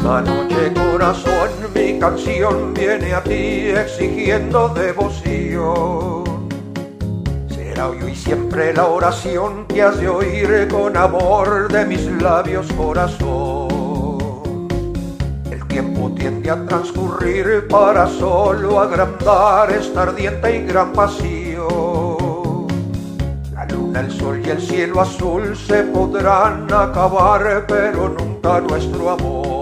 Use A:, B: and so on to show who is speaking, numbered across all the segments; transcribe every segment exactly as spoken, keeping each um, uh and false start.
A: Esta noche, corazón, mi canción viene a ti exigiendo devoción. Será hoy y siempre la oración que has de oír con amor de mis labios, corazón. El tiempo tiende a transcurrir para solo agrandar esta ardiente y gran pasión. La luna, el sol y el cielo azul se podrán acabar, pero nunca nuestro amor.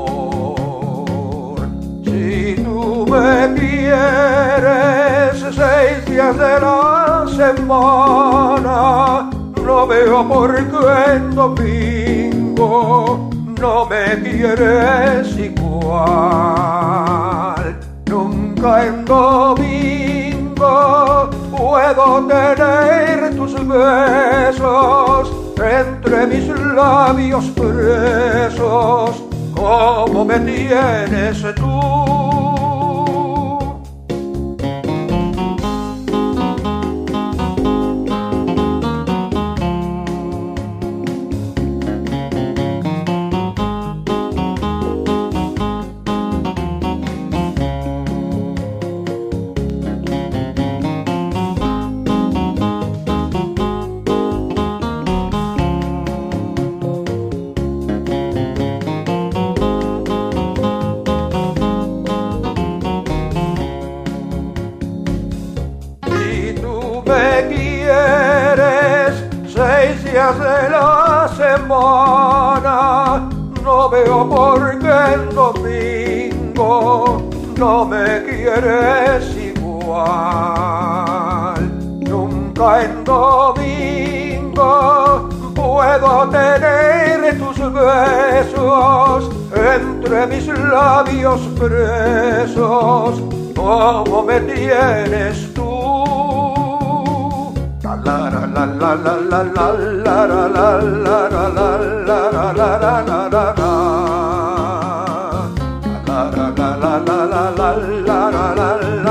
A: Si tú me quieres seis días de la semana, no veo por qué en domingo no me quieres igual. Nunca en domingo puedo tener tus besos entre mis labios presos, como me tienes tú. Me quieres seis días de la semana, no veo por qué en domingo no me quieres igual. Nunca en domingo puedo tener tus besos entre mis labios presos, como me tienes tú. La la la la la la la la la la la la la la la la la la la